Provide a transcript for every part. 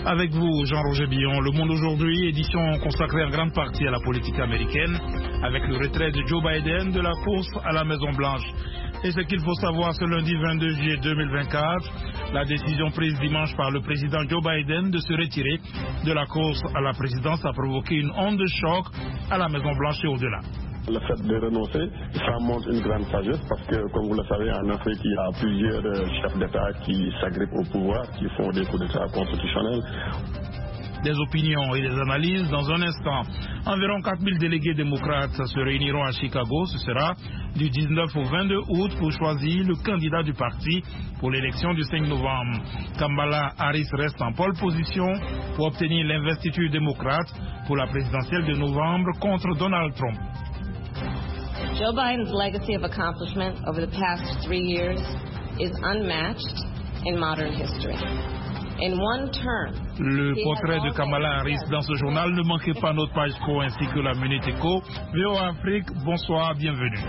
Avec vous, Jean-Roger Billon, Le Monde aujourd'hui, édition consacrée en grande partie à la politique américaine, avec le retrait de Joe Biden de la course à la Maison-Blanche. Et ce qu'il faut savoir, ce lundi 22 juillet 2024, la décision prise dimanche par le président Joe Biden de se retirer de la course à la présidence a provoqué une onde de choc à la Maison-Blanche et au-delà. Le fait de renoncer, ça montre une grande sagesse parce que, comme vous le savez, en Afrique, il y a plusieurs chefs d'État qui s'agrippent au pouvoir, qui font des coups d'État constitutionnels. Des opinions et des analyses dans un instant. Environ 4000 délégués démocrates se réuniront à Chicago. Ce sera du 19 au 22 août pour choisir le candidat du parti pour l'élection du 5 novembre. Kamala Harris reste en pole position pour obtenir l'investiture démocrate pour la présidentielle de novembre contre Donald Trump. Joe Biden's legacy of accomplishment over the past 3 years is unmatched in modern history. In one term, le portrait de Kamala Harris dans ce journal. Ne manquez pas notre page pro ainsi que la Minute Éco. VOA Afrique, bonsoir, bienvenue.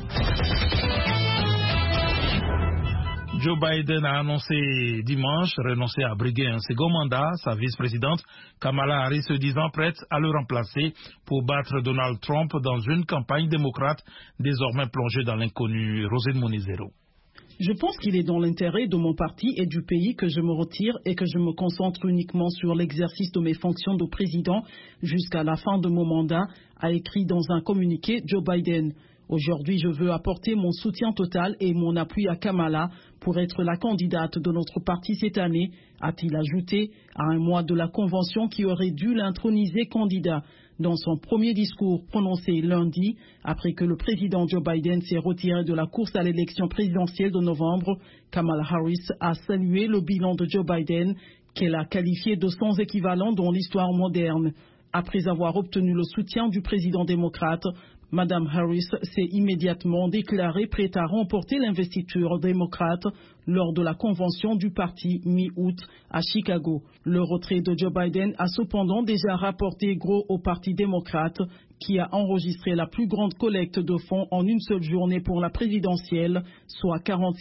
Joe Biden a annoncé dimanche renoncer à briguer un second mandat. Sa vice-présidente Kamala Harris se disant prête à le remplacer pour battre Donald Trump dans une campagne démocrate désormais plongée dans l'inconnu. Rosine Monizero. Je pense qu'il est dans l'intérêt de mon parti et du pays que je me retire et que je me concentre uniquement sur l'exercice de mes fonctions de président jusqu'à la fin de mon mandat, a écrit dans un communiqué Joe Biden. Aujourd'hui, je veux apporter mon soutien total et mon appui à Kamala pour être la candidate de notre parti cette année, a-t-il ajouté, à un mois de la convention qui aurait dû l'introniser candidat. Dans son premier discours prononcé lundi, après que le président Joe Biden s'est retiré de la course à l'élection présidentielle de novembre, Kamala Harris a salué le bilan de Joe Biden, qu'elle a qualifié de sans équivalent dans l'histoire moderne. Après avoir obtenu le soutien du président démocrate, Mme Harris s'est immédiatement déclarée prête à remporter l'investiture démocrate lors de la convention du parti mi-août à Chicago. Le retrait de Joe Biden a cependant déjà rapporté gros au parti démocrate qui a enregistré la plus grande collecte de fonds en une seule journée pour la présidentielle, soit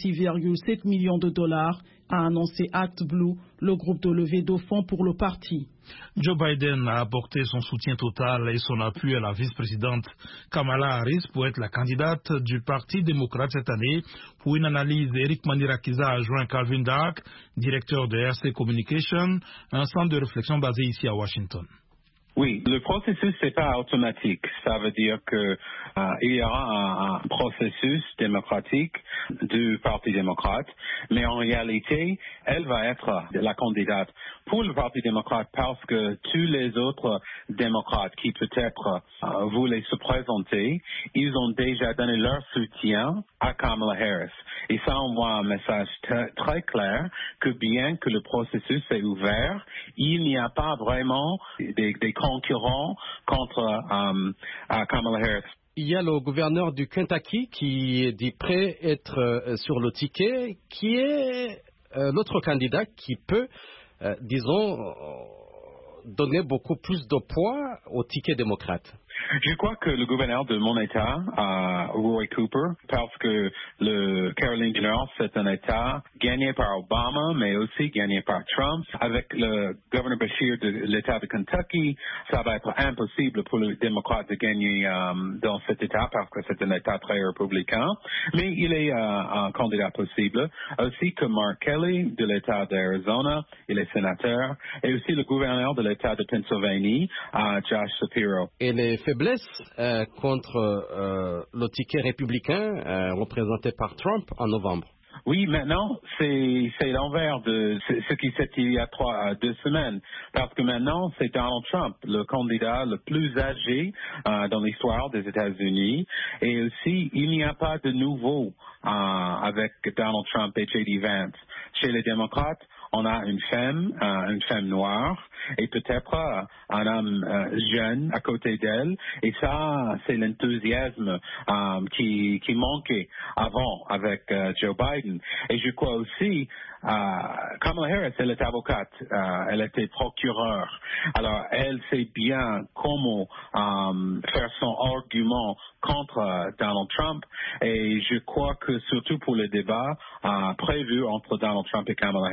46,7 millions de dollars, a annoncé ActBlue, le groupe de levée de fonds pour le parti. Joe Biden a apporté son soutien total et son appui à la vice-présidente Kamala Harris pour être la candidate du Parti démocrate cette année. Pour une analyse, Eric Mandirakiza a joint Calvin Dark, directeur de RC Communication, un centre de réflexion basé ici à Washington. Oui, le processus n'est pas automatique. Ça veut dire que il y aura un processus démocratique du Parti démocrate, mais en réalité, elle va être la candidate pour le Parti démocrate parce que tous les autres démocrates qui peut-être voulaient se présenter, ils ont déjà donné leur soutien à Kamala Harris. Et ça envoie un message très clair que bien que le processus est ouvert, il n'y a pas vraiment des concurrents contre Kamala Harris. Il y a le gouverneur du Kentucky qui dit prêt à être sur le ticket, qui est l'autre candidat qui peut, disons, donner beaucoup plus de poids au ticket démocrate. Je crois que le gouverneur de mon État, Roy Cooper, parce que le Caroline du Nord, c'est un État gagné par Obama, mais aussi gagné par Trump. Avec le gouverneur Beshear de l'État de Kentucky, ça va être impossible pour les démocrates de gagner dans cet État parce que c'est un État très républicain. Mais il est un candidat possible. Aussi que Mark Kelly de l'État d'Arizona, il est sénateur. Et aussi le gouverneur de l'État de Pennsylvanie, Josh Shapiro. Et les faiblesses contre le ticket républicain représenté par Trump en novembre. Oui, maintenant, c'est l'envers de ce qui s'est il y a 2 semaines. Parce que maintenant, c'est Donald Trump, le candidat le plus âgé dans l'histoire des États-Unis. Et aussi, il n'y a pas de nouveau avec Donald Trump et J.D. Vance. Chez les démocrates, on a une femme noire, et peut-être un homme jeune à côté d'elle. Et ça, c'est l'enthousiasme qui manquait avant avec Joe Biden. Et je crois aussi, Kamala Harris, elle est avocate, elle était procureure. Alors, elle sait bien comment faire son argument contre Donald Trump. Et je crois que surtout pour le débat prévu entre Donald Trump et Kamala Harris,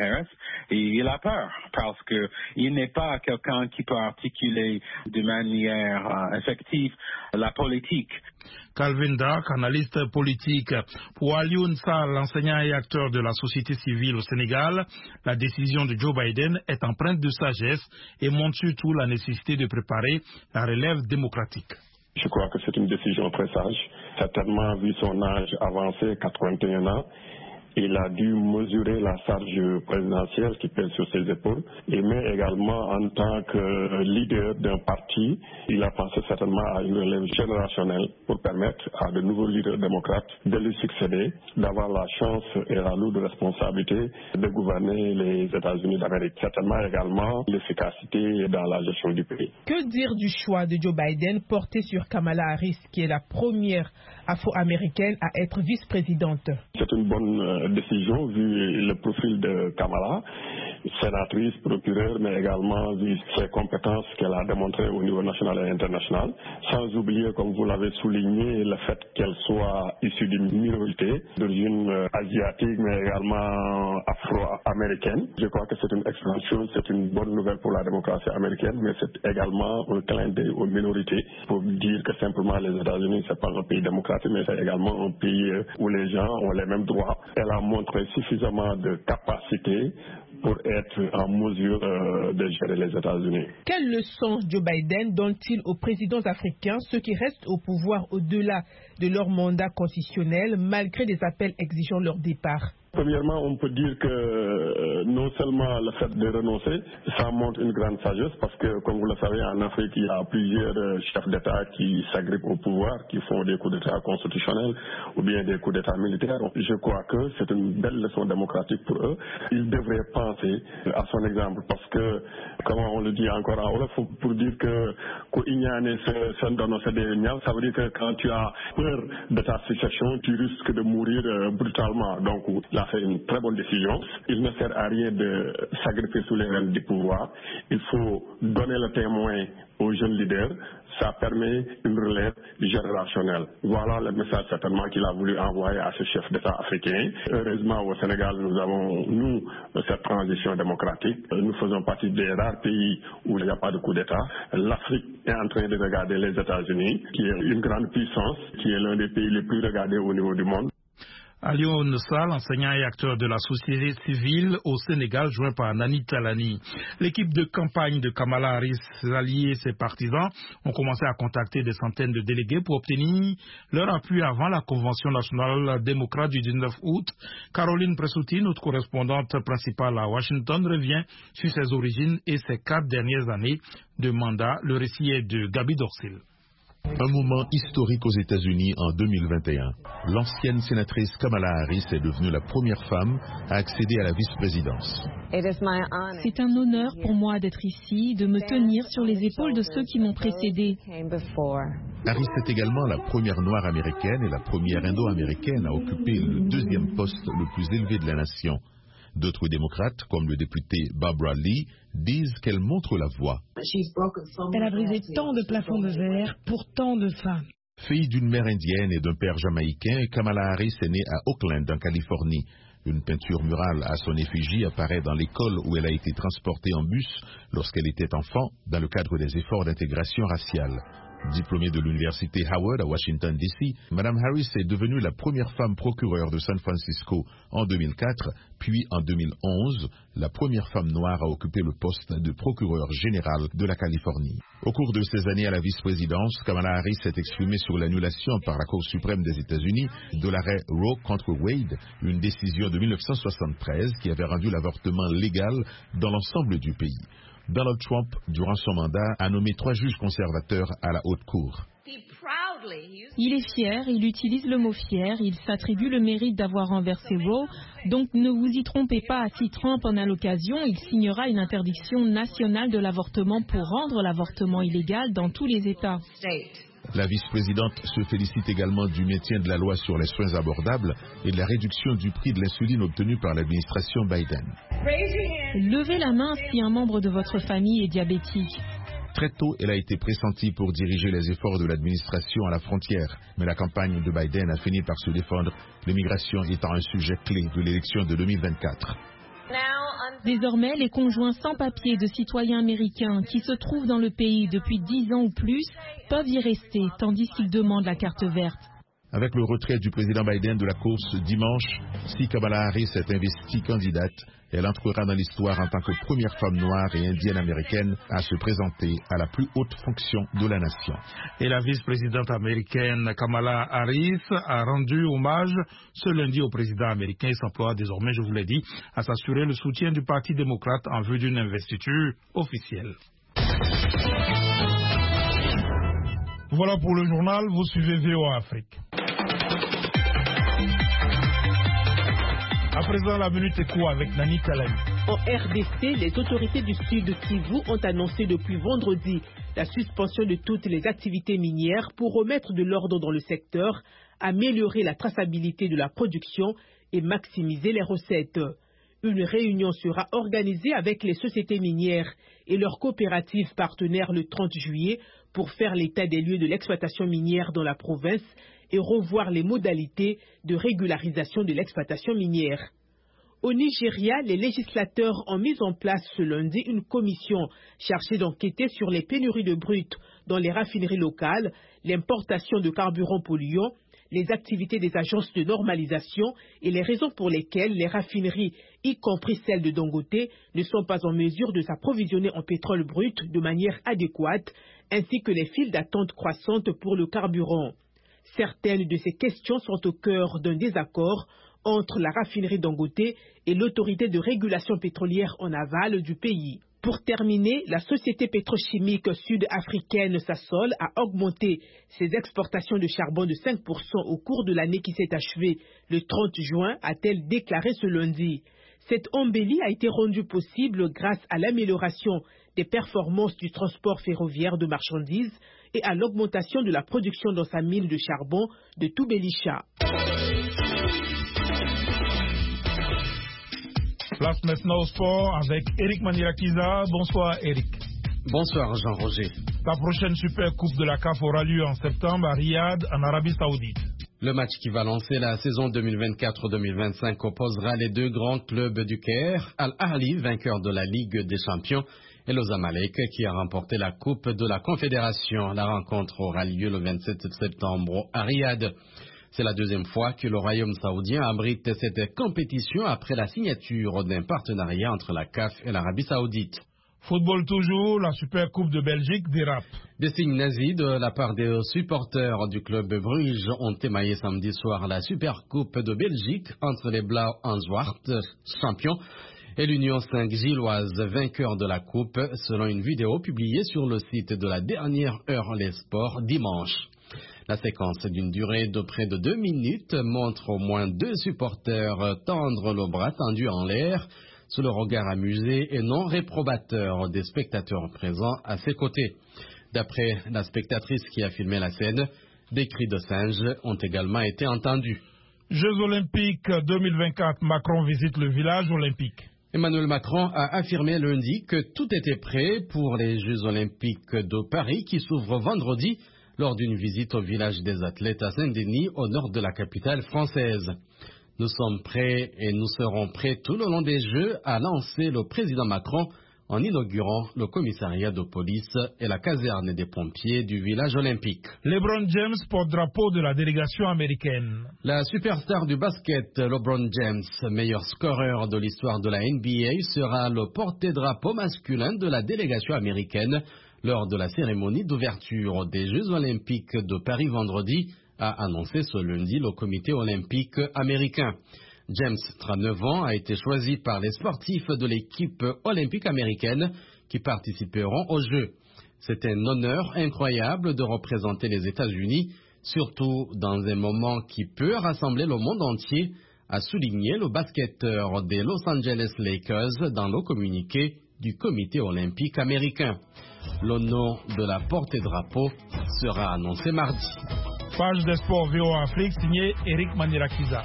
il a peur parce qu'il n'est pas quelqu'un qui peut articuler de manière effective la politique. Calvin Dark, analyste politique. Pour Alioune Sall, enseignant et acteur de la société civile au Sénégal, la décision de Joe Biden est empreinte de sagesse et montre surtout la nécessité de préparer la relève démocratique. Je crois que c'est une décision très sage. Certainement, vu son âge avancé, 81 ans, il a dû mesurer la charge présidentielle qui pèse sur ses épaules, mais également en tant que leader d'un parti, il a pensé certainement à une relève générationnelle pour permettre à de nouveaux leaders démocrates de lui succéder, d'avoir la chance et la lourde responsabilité de gouverner les États-Unis d'Amérique. Certainement également l'efficacité dans la gestion du pays. Que dire du choix de Joe Biden porté sur Kamala Harris, qui est la première afro-américaine à être vice-présidente? C'est une bonne décision vu le profil de Kamala, sénatrice, procureure, mais également vu ses compétences qu'elle a démontrées au niveau national et international, sans oublier, comme vous l'avez souligné, le fait qu'elle soit issue d'une minorité d'origine asiatique, mais également afro-américaine. Je crois que c'est une excellente chose, c'est une bonne nouvelle pour la démocratie américaine, mais c'est également un clin d'œil aux minorités pour dire que simplement les États-Unis, c'est pas un pays démocratique, mais c'est également un pays où les gens ont les mêmes droits. Elle a montré suffisamment de capacité pour être en mesure de gérer les États-Unis. Quelle leçon Joe Biden donne-t-il aux présidents africains, ceux qui restent au pouvoir au-delà de leur mandat constitutionnel, malgré des appels exigeant leur départ? Premièrement, on peut dire que non seulement le fait de renoncer, ça montre une grande sagesse parce que, comme vous le savez, en Afrique, il y a plusieurs chefs d'État qui s'agrippent au pouvoir, qui font des coups d'État constitutionnels ou bien des coups d'État militaires. Je crois que c'est une belle leçon démocratique pour eux. Ils devraient penser à son exemple parce que, comment on le dit encore en Wolof, pour dire que ça veut dire que quand tu as peur de ta succession, tu risques de mourir brutalement. Donc, il a fait une très bonne décision. Il ne sert à rien de s'agripper sous les rênes du pouvoir. Il faut donner le témoin aux jeunes leaders. Ça permet une relève générationnelle. Voilà le message certainement qu'il a voulu envoyer à ce chef d'État africain. Heureusement, au Sénégal, nous avons, cette transition démocratique. Nous faisons partie des rares pays où il n'y a pas de coup d'État. L'Afrique est en train de regarder les États-Unis, qui est une grande puissance, qui est l'un des pays les plus regardés au niveau du monde. Alioune Sall, enseignant et acteur de la société civile au Sénégal, joint par Nani Talani. L'équipe de campagne de Kamala Harris, ses alliés et ses partisans ont commencé à contacter des centaines de délégués pour obtenir leur appui avant la Convention nationale démocrate du 19 août. Caroline Pressouti, notre correspondante principale à Washington, revient sur ses origines et ses 4 dernières années de mandat. Le récit est de Gabi Dorsil. Un moment historique aux États-Unis en 2021. L'ancienne sénatrice Kamala Harris est devenue la première femme à accéder à la vice-présidence. C'est un honneur pour moi d'être ici, de me tenir sur les épaules de ceux qui m'ont précédée. Harris est également la première noire américaine et la première indo-américaine à occuper le 2e poste le plus élevé de la nation. D'autres démocrates, comme le député Barbara Lee, disent qu'elle montre la voie. Elle a brisé tant de plafonds de verre pour tant de femmes. Fille d'une mère indienne et d'un père jamaïcain, Kamala Harris est née à Oakland, en Californie. Une peinture murale à son effigie apparaît dans l'école où elle a été transportée en bus lorsqu'elle était enfant, dans le cadre des efforts d'intégration raciale. Diplômée de l'université Howard à Washington, D.C., Mme Harris est devenue la première femme procureure de San Francisco en 2004, puis en 2011, la première femme noire à occuper le poste de procureur général de la Californie. Au cours de ces années à la vice-présidence, Kamala Harris s'est exprimée sur l'annulation par la Cour suprême des États-Unis de l'arrêt Roe contre Wade, une décision de 1973 qui avait rendu l'avortement légal dans l'ensemble du pays. Donald Trump, durant son mandat, a nommé 3 juges conservateurs à la Haute Cour. Il est fier, il utilise le mot fier, il s'attribue le mérite d'avoir renversé Roe, donc ne vous y trompez pas, si Trump en a l'occasion, il signera une interdiction nationale de l'avortement pour rendre l'avortement illégal dans tous les États. La vice-présidente se félicite également du maintien de la loi sur les soins abordables et de la réduction du prix de l'insuline obtenue par l'administration Biden. Levez la main si un membre de votre famille est diabétique. Très tôt, elle a été pressentie pour diriger les efforts de l'administration à la frontière. Mais la campagne de Biden a fini par se défendre, l'immigration étant un sujet clé de l'élection de 2024. Désormais, les conjoints sans papier de citoyens américains qui se trouvent dans le pays depuis 10 ans ou plus peuvent y rester, tandis qu'ils demandent la carte verte. Avec le retrait du président Biden de la course dimanche, si Kamala Harris est investie candidate, elle entrera dans l'histoire en tant que première femme noire et indienne américaine à se présenter à la plus haute fonction de la nation. Et la vice-présidente américaine Kamala Harris a rendu hommage ce lundi au président américain et s'emploie désormais, je vous l'ai dit, à s'assurer le soutien du Parti démocrate en vue d'une investiture officielle. Voilà pour le journal, vous suivez VOA Afrique. À présent, la minute éco avec Nani Kalani. En RDC, les autorités du Sud Kivu ont annoncé depuis vendredi la suspension de toutes les activités minières pour remettre de l'ordre dans le secteur, améliorer la traçabilité de la production et maximiser les recettes. Une réunion sera organisée avec les sociétés minières et leurs coopératives partenaires le 30 juillet pour faire l'état des lieux de l'exploitation minière dans la province et revoir les modalités de régularisation de l'exploitation minière. Au Nigeria, les législateurs ont mis en place ce lundi une commission chargée d'enquêter sur les pénuries de brut dans les raffineries locales, l'importation de carburants polluants, les activités des agences de normalisation et les raisons pour lesquelles les raffineries, y compris celles de Dangote, ne sont pas en mesure de s'approvisionner en pétrole brut de manière adéquate, ainsi que les files d'attente croissantes pour le carburant. Certaines de ces questions sont au cœur d'un désaccord entre la raffinerie Dangote et l'autorité de régulation pétrolière en aval du pays. Pour terminer, la société pétrochimique sud-africaine Sasol a augmenté ses exportations de charbon de 5% au cours de l'année qui s'est achevée le 30 juin, a-t-elle déclaré ce lundi. Cette embellie a été rendue possible grâce à l'amélioration des performances du transport ferroviaire de marchandises et à l'augmentation de la production dans sa mine de charbon de Toubelisha. Place maintenant au sport avec Eric Manirakiza. Bonsoir Eric. Bonsoir Jean-Roger. La prochaine Super Coupe de la CAF aura lieu en septembre à Riyad, en Arabie Saoudite. Le match qui va lancer la saison 2024-2025 opposera les deux grands clubs du Caire, Al-Ahli, vainqueur de la Ligue des Champions, et le Zamalek qui a remporté la Coupe de la Confédération. La rencontre aura lieu le 27 septembre à Riyad. C'est la deuxième fois que le Royaume saoudien abrite cette compétition après la signature d'un partenariat entre la CAF et l'Arabie Saoudite. Football toujours, la Super Coupe de Belgique dérape. Des signes nazis de la part des supporters du club Bruges ont émaillé samedi soir la Super Coupe de Belgique entre les Blauw-Anzwart, champions, et l'Union Saint-Gilloise, vainqueur de la Coupe, selon une vidéo publiée sur le site de la dernière heure Les Sports dimanche. La séquence d'une durée de près de 2 minutes montre au moins 2 supporters tendre le bras tendu en l'air sous le regard amusé et non réprobateur des spectateurs présents à ses côtés. D'après la spectatrice qui a filmé la scène, des cris de singes ont également été entendus. Jeux olympiques 2024, Macron visite le village olympique. Emmanuel Macron a affirmé lundi que tout était prêt pour les Jeux olympiques de Paris qui s'ouvrent vendredi lors d'une visite au village des athlètes à Saint-Denis, au nord de la capitale française. Nous sommes prêts et nous serons prêts tout le long des Jeux, a lancé le président Macron en inaugurant le commissariat de police et la caserne des pompiers du village olympique. LeBron James porte-drapeau de la délégation américaine. La superstar du basket, LeBron James, meilleur scoreur de l'histoire de la NBA, sera le porte-drapeau masculin de la délégation américaine lors de la cérémonie d'ouverture des Jeux olympiques de Paris vendredi, a annoncé ce lundi le comité olympique américain. James, 39 ans, a été choisi par les sportifs de l'équipe olympique américaine qui participeront aux Jeux. C'est un honneur incroyable de représenter les États-Unis, surtout dans un moment qui peut rassembler le monde entier, a souligné le basketteur des Los Angeles Lakers dans le communiqué du comité olympique américain. Le nom de la porte-drapeau sera annoncé mardi. Page des sports VOA Afrique, signé Eric Manirakiza.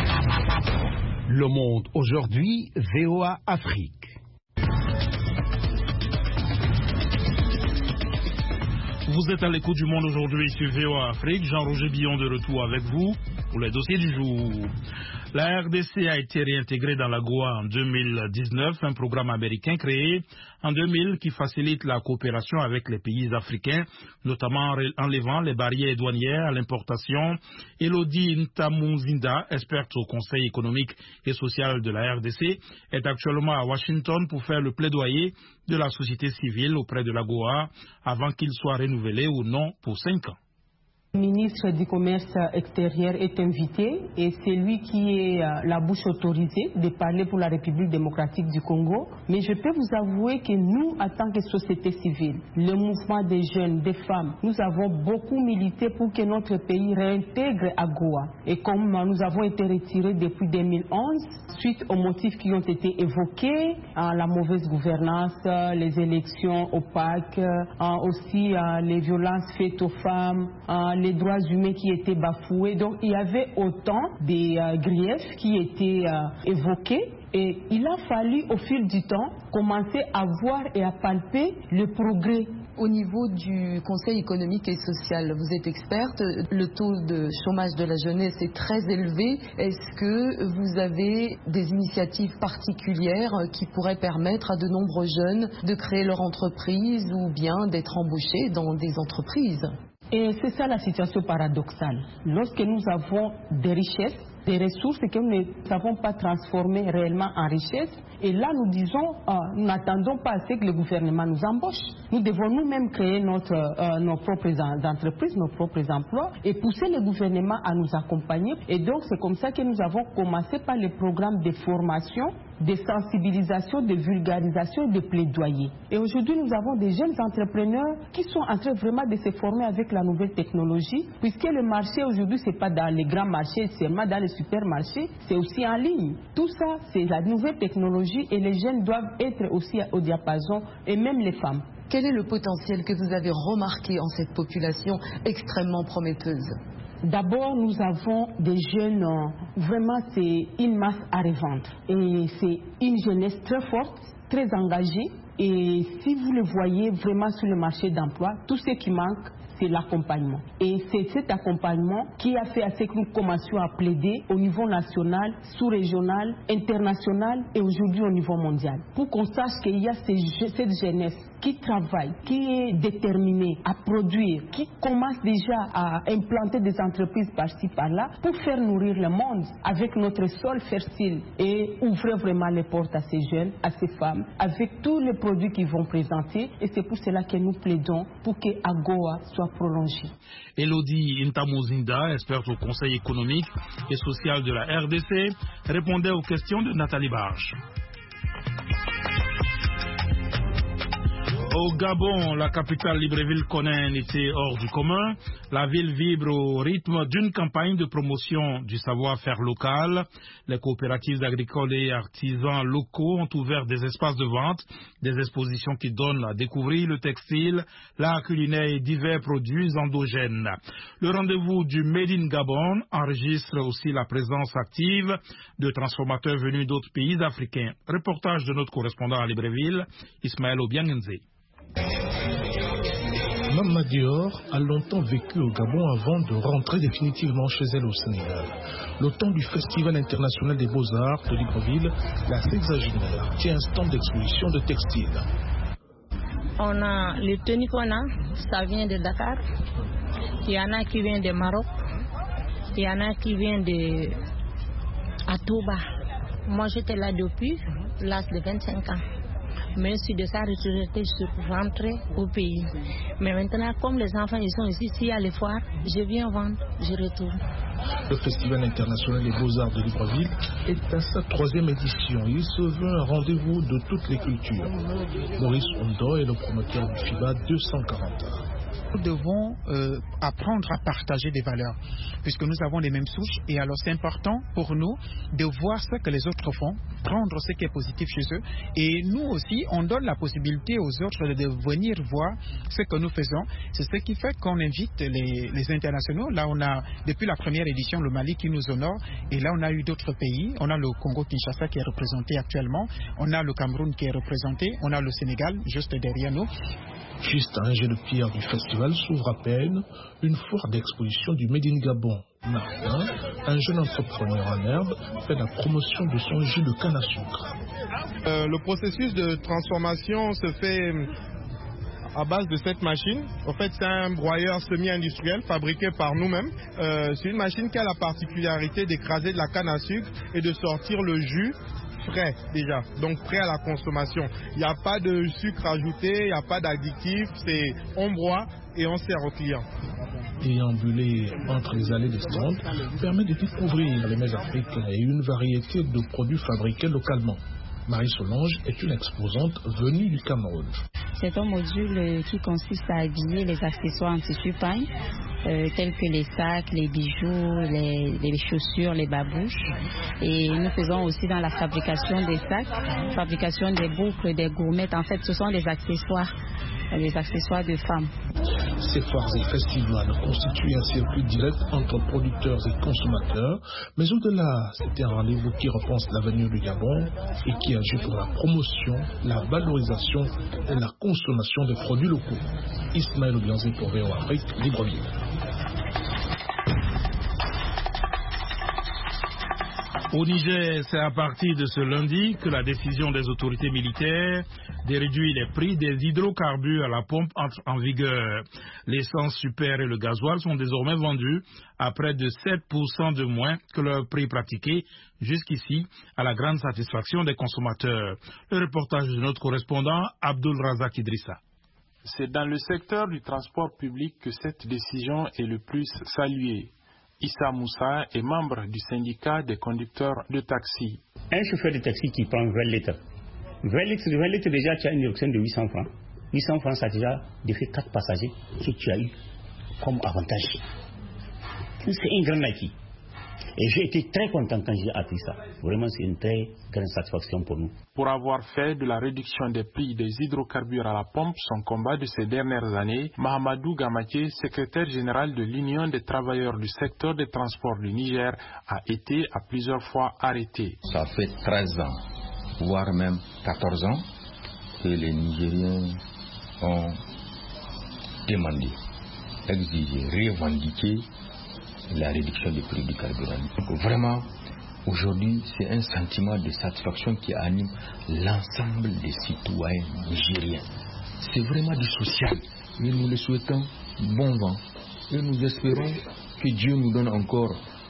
Le monde aujourd'hui, VOA Afrique. Vous êtes à l'écoute du Monde aujourd'hui sur VOA Afrique. Jean-Roger Billon de retour avec vous pour les dossiers du jour. La RDC a été réintégrée dans l'AGOA en 2019, un programme américain créé en 2000 qui facilite la coopération avec les pays africains, notamment en enlevant les barrières douanières à l'importation. Elodie Ntamuzinda, experte au Conseil économique et social de la RDC, est actuellement à Washington pour faire le plaidoyer de la société civile auprès de l'AGOA avant qu'il soit renouvelé ou non pour 5 ans. Le ministre du Commerce extérieur est invité et c'est lui qui est la bouche autorisée de parler pour la République démocratique du Congo. Mais je peux vous avouer que nous, en tant que société civile, le mouvement des jeunes, des femmes, nous avons beaucoup milité pour que notre pays réintègre AGOA. Et comme nous avons été retirés depuis 2011, suite aux motifs qui ont été évoqués, la mauvaise gouvernance, les élections opaques, aussi les violences faites aux femmes, les droits humains qui étaient bafoués. Donc il y avait autant de griefs qui étaient évoqués. Et il a fallu au fil du temps commencer à voir et à palper le progrès. Au niveau du Conseil économique et social, vous êtes experte, le taux de chômage de la jeunesse est très élevé. Est-ce que vous avez des initiatives particulières qui pourraient permettre à de nombreux jeunes de créer leur entreprise ou bien d'être embauchés dans des entreprises ? Et c'est ça la situation paradoxale. Lorsque nous avons des richesses, des ressources que nous n'avons pas transformées réellement en richesses, et là nous disons, nous n'attendons pas à ce que le gouvernement nous embauche. Nous devons nous-mêmes créer nos propres entreprises, nos propres emplois, et pousser le gouvernement à nous accompagner. Et donc c'est comme ça que nous avons commencé par les programmes de formation, de sensibilisation, de vulgarisation et de plaidoyer. Et aujourd'hui, nous avons des jeunes entrepreneurs qui sont en train vraiment de se former avec la nouvelle technologie, puisque le marché aujourd'hui, ce n'est pas dans les grands marchés, seulement dans les supermarchés, c'est aussi en ligne. Tout ça, c'est la nouvelle technologie et les jeunes doivent être aussi au diapason, et même les femmes. Quel est le potentiel que vous avez remarqué en cette population extrêmement prometteuse ? D'abord, nous avons des jeunes, vraiment c'est une masse à revendre. Et c'est une jeunesse très forte, très engagée. Et si vous le voyez vraiment sur le marché d'emploi, tout ce qui manque, c'est l'accompagnement. Et c'est cet accompagnement qui a fait à ce que nous commencions à plaider au niveau national, sous-régional, international et aujourd'hui au niveau mondial. Pour qu'on sache qu'il y a cette jeunesse qui travaille, qui est déterminée à produire, qui commence déjà à implanter des entreprises par-ci, par-là, pour faire nourrir le monde avec notre sol fertile et ouvrir vraiment les portes à ces jeunes, à ces femmes, avec tous les produits qu'ils vont présenter. Et c'est pour cela que nous plaidons pour que AGOA soit prolongée. Elodie Ntamuzinda, experte au Conseil économique et social de la RDC, répondait aux questions de Nathalie Barge. Au Gabon, la capitale Libreville connaît un été hors du commun. La ville vibre au rythme d'une campagne de promotion du savoir-faire local. Les coopératives agricoles et artisans locaux ont ouvert des espaces de vente, des expositions qui donnent à découvrir le textile, l'art culinaire et divers produits endogènes. Le rendez-vous du Made in Gabon enregistre aussi la présence active de transformateurs venus d'autres pays africains. Reportage de notre correspondant à Libreville, Ismaël Obiangenze. Mama Dior a longtemps vécu au Gabon avant de rentrer définitivement chez elle au Sénégal. Le temps du Festival international des beaux-arts de Libreville, la 60e, tient un stand d'exposition de textiles. On a les tenues qu'on a, ça vient de Dakar. Il y en a qui viennent de Maroc. Il y en a qui viennent de Touba. Moi j'étais là depuis l'âge de 25 ans. Mais je suis de ça retraité, je suis rentrée au pays. Mais maintenant, comme les enfants ils sont ici, s'il y a les foires, je viens vendre, je retourne. Le Festival international des beaux-arts de Libreville est à sa 3e édition. Il se veut un rendez-vous de toutes les cultures. Maurice Ondo est le promoteur du FIBA 240. Nous devons apprendre à partager des valeurs, puisque nous avons les mêmes souches. Et alors c'est important pour nous de voir ce que les autres font prendre ce qui est positif chez eux. Et nous aussi, on donne la possibilité aux autres de venir voir ce que nous faisons. C'est ce qui fait qu'on invite les internationaux. Là, on a, depuis la première édition, le Mali qui nous honore. Et là, on a eu d'autres pays. On a le Congo-Kinshasa qui est représenté actuellement. On a le Cameroun qui est représenté. On a le Sénégal juste derrière nous. Juste à un jet de pierre du festival s'ouvre à peine une foire d'exposition du Made in Gabon. Martin, un jeune entrepreneur en herbe, fait la promotion de son jus de canne à sucre. Le processus de transformation se fait à base de cette machine. En fait, c'est un broyeur semi-industriel fabriqué par nous-mêmes. C'est une machine qui a la particularité d'écraser de la canne à sucre et de sortir le jus frais déjà, donc prêt à la consommation. Il n'y a pas de sucre ajouté, il n'y a pas d'additif, c'est on broie et on sert aux clients. Déambuler entre les allées des stands permet de découvrir les mets africains et une variété de produits fabriqués localement. Marie Solange est une exposante venue du Cameroun. C'est un module qui consiste à habiller les accessoires en tissu paille, tels que les sacs, les bijoux, les chaussures, les babouches. Et nous faisons aussi dans la fabrication des sacs, fabrication des boucles, des gourmettes. En fait, ce sont des accessoires de femmes. Ces foires et festivals constituent un circuit direct entre producteurs et consommateurs, mais au-delà, c'est un rendez-vous qui repense l'avenir du Gabon et qui agit pour la promotion, la valorisation et la consommation des produits locaux. Ismaël Obianzi pour VOA Afrique, Libreville. Au Niger, c'est à partir de ce lundi que la décision des autorités militaires de réduire les prix des hydrocarbures à la pompe entre en vigueur. L'essence super et le gasoil sont désormais vendus à près de 7% de moins que leur prix pratiqué jusqu'ici, à la grande satisfaction des consommateurs. Le reportage de notre correspondant Abdul Razak Idrissa. C'est dans le secteur du transport public que cette décision est le plus saluée. Issa Moussa est membre du syndicat des conducteurs de taxi. Un chauffeur de taxi qui prend 20 litres. 20 litres déjà, tu as une réduction de 800 francs. 800 francs, ça a déjà fait 4 passagers que tu as eu comme avantage. C'est un grand acquis. Et j'ai été très content quand j'ai appris ça. Vraiment, c'est une très grande satisfaction pour nous. Pour avoir fait de la réduction des prix des hydrocarbures à la pompe son combat de ces dernières années, Mahamadou Gamache, secrétaire général de l'Union des travailleurs du secteur des transports du Niger, a été à plusieurs fois arrêté. Ça fait 13 ans, voire même 14 ans, que les Nigériens ont demandé, exigé, revendiqué la réduction du prix du carburant. Donc vraiment, aujourd'hui, c'est un sentiment de satisfaction qui anime l'ensemble des citoyens nigériens. C'est vraiment du social. Et nous le souhaitons bon vent. Et nous espérons que Dieu nous donne encore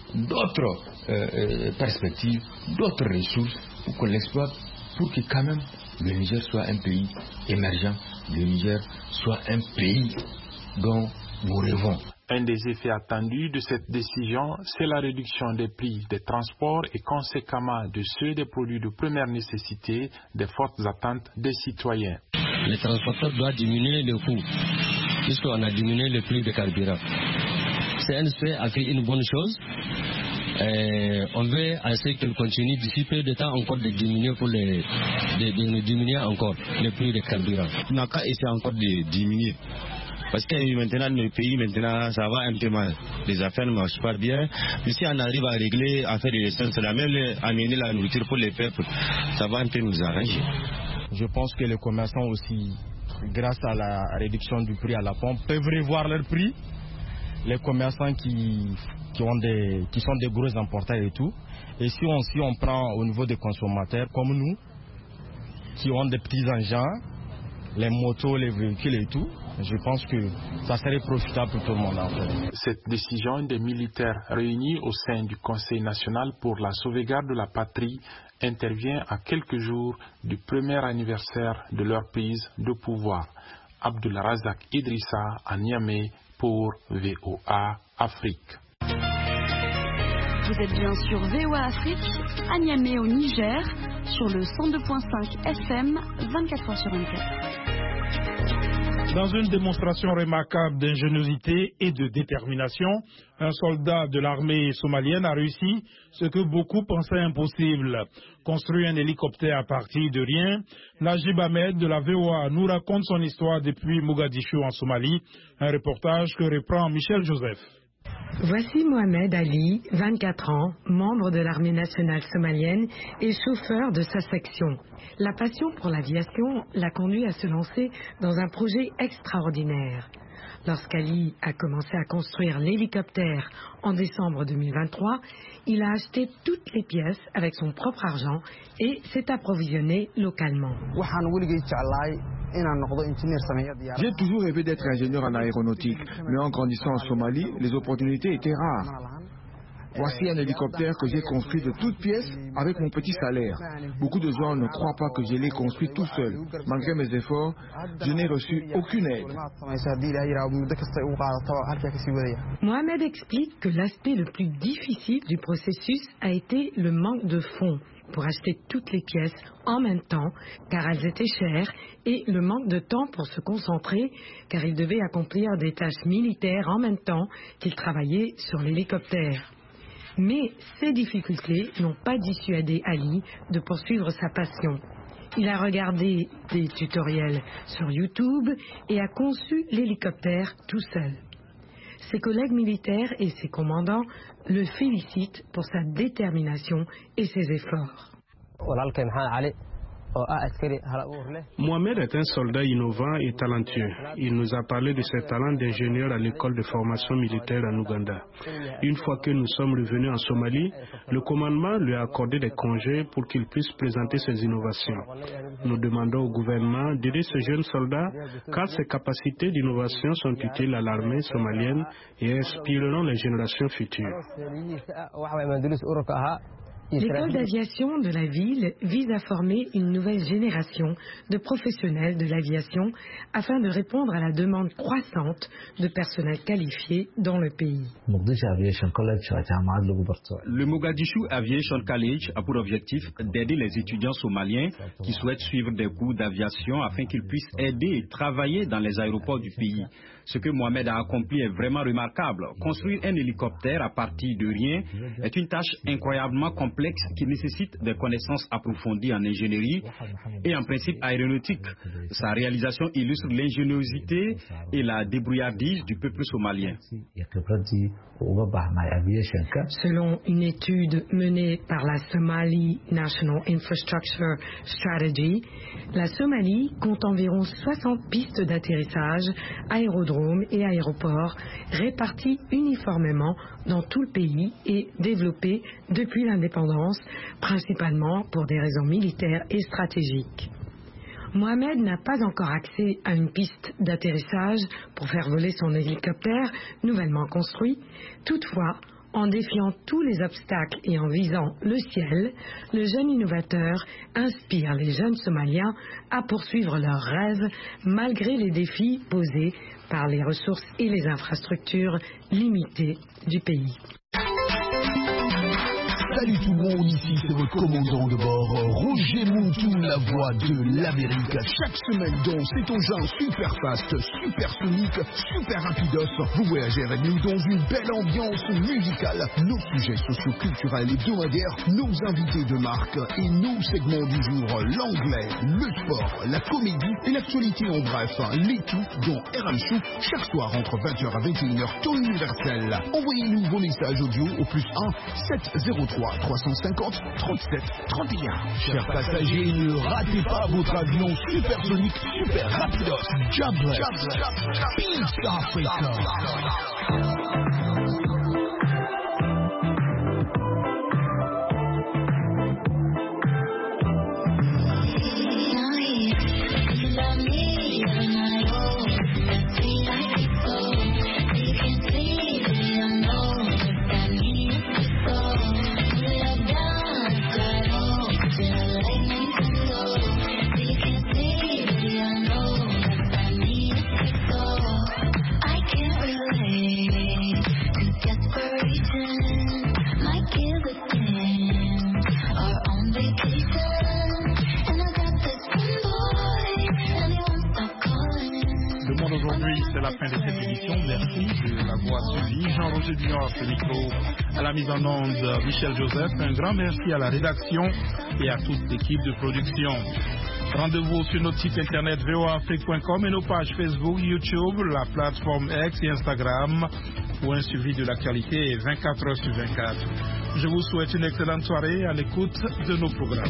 d'autres perspectives, d'autres ressources pour qu'on l'exploite, pour que quand même le Niger soit un pays émergent, le Niger soit un pays dont nous rêvons. Un des effets attendus de cette décision, c'est la réduction des prix des transports et conséquemment de ceux des produits de première nécessité, des fortes attentes des citoyens. Les transporteurs doivent diminuer le coût, puisqu'on a diminué le prix des carburants. CNSP a fait une bonne chose. On veut assez qu'il continue d'ici peu de temps encore de diminuer de diminuer encore le prix des carburants. On n'a qu'à essayer encore de diminuer. Parce que maintenant, le pays, maintenant, ça va un peu mal. Les affaires ne marchent pas bien. Mais si on arrive à régler, à faire des l'essence, même amener la nourriture pour les peuples, ça va un peu nous arranger. Je pense que les commerçants aussi, grâce à la réduction du prix à la pompe, peuvent revoir leur prix. Les commerçants qui sont des gros importateurs et tout. Et si on prend au niveau des consommateurs comme nous, qui ont des petits engins, les motos, les véhicules et tout, je pense que ça serait profitable pour tout le monde. En fait. Cette décision des militaires réunis au sein du Conseil national pour la sauvegarde de la patrie intervient à quelques jours du premier anniversaire de leur prise de pouvoir. Abdul Razak Idrissa à Niamey pour VOA Afrique. Vous êtes bien sur VOA Afrique, à Niamey au Niger, sur le 102.5 FM, 24h sur 24. Dans une démonstration remarquable d'ingéniosité et de détermination, un soldat de l'armée somalienne a réussi ce que beaucoup pensaient impossible. Construire un hélicoptère à partir de rien. Najib Ahmed de la VOA nous raconte son histoire depuis Mogadiscio en Somalie. Un reportage que reprend Michel Joseph. Voici Mohamed Ali, 24 ans, membre de l'armée nationale somalienne et chauffeur de sa section. La passion pour l'aviation l'a conduit à se lancer dans un projet extraordinaire. Lorsqu'Ali a commencé à construire l'hélicoptère en décembre 2023, il a acheté toutes les pièces avec son propre argent et s'est approvisionné localement. J'ai toujours rêvé d'être ingénieur en aéronautique, mais en grandissant en Somalie, les opportunités étaient rares. Voici un hélicoptère que j'ai construit de toutes pièces avec mon petit salaire. Beaucoup de gens ne croient pas que je l'ai construit tout seul. Malgré mes efforts, je n'ai reçu aucune aide. Mohamed explique que l'aspect le plus difficile du processus a été le manque de fonds pour acheter toutes les pièces en même temps, car elles étaient chères, et le manque de temps pour se concentrer, car il devait accomplir des tâches militaires en même temps qu'il travaillait sur l'hélicoptère. Mais ces difficultés n'ont pas dissuadé Ali de poursuivre sa passion. Il a regardé des tutoriels sur YouTube et a conçu l'hélicoptère tout seul. Ses collègues militaires et ses commandants le félicitent pour sa détermination et ses efforts. Mohamed est un soldat innovant et talentueux. Il nous a parlé de ses talents d'ingénieur à l'école de formation militaire en Ouganda. Une fois que nous sommes revenus en Somalie, le commandement lui a accordé des congés pour qu'il puisse présenter ses innovations. Nous demandons au gouvernement d'aider ce jeune soldat car ses capacités d'innovation sont utiles à l'armée somalienne et inspireront les générations futures. L'école d'aviation de la ville vise à former une nouvelle génération de professionnels de l'aviation afin de répondre à la demande croissante de personnel qualifié dans le pays. Le Mogadiscio Aviation College a pour objectif d'aider les étudiants somaliens qui souhaitent suivre des cours d'aviation afin qu'ils puissent aider et travailler dans les aéroports du pays. Ce que Mohamed a accompli est vraiment remarquable. Construire un hélicoptère à partir de rien est une tâche incroyablement complexe qui nécessite des connaissances approfondies en ingénierie et en principe aéronautique. Sa réalisation illustre l'ingéniosité et la débrouillardise du peuple somalien. Selon une étude menée par la Somali National Infrastructure Strategy, la Somalie compte environ 60 pistes d'atterrissage, aérodromes et aéroports répartis uniformément dans tout le pays et développés depuis l'indépendance, principalement pour des raisons militaires et stratégiques. Mohamed n'a pas encore accès à une piste d'atterrissage pour faire voler son hélicoptère nouvellement construit. Toutefois, en défiant tous les obstacles et en visant le ciel, le jeune innovateur inspire les jeunes Somaliens à poursuivre leurs rêves malgré les défis posés par les ressources et les infrastructures limitées du pays. Salut tout le monde, ici c'est votre commandant de bord, Roger Moutoun, la voix de l'Amérique. Chaque semaine dans cet engin super fast, super sonique, super rapidos, vous voyagez avec nous dans une belle ambiance musicale. Nos sujets socio-culturels hebdomadaires, nos invités de marque et nos segments du jour, l'anglais, le sport, la comédie et l'actualité en bref. Les tout dans RM Show, chaque soir entre 20h à 21h, temps universel. Envoyez-nous vos messages audio au +1 703 350 37 31. Chers passagers, ne ratez pas votre avion supersonique, super rapidos, Jobless, Peace Africa. I can't relate to la fin de cette édition. Merci de l'avoir suivi. Jean-Roger Dion à ce micro, à la mise en onde Michel Joseph. Un grand merci à la rédaction et à toute l'équipe de production. Rendez-vous sur notre site internet voaafrique.com et nos pages Facebook, YouTube, la plateforme X et Instagram pour un suivi de l'actualité 24 heures sur 24. Je vous souhaite une excellente soirée à l'écoute de nos programmes.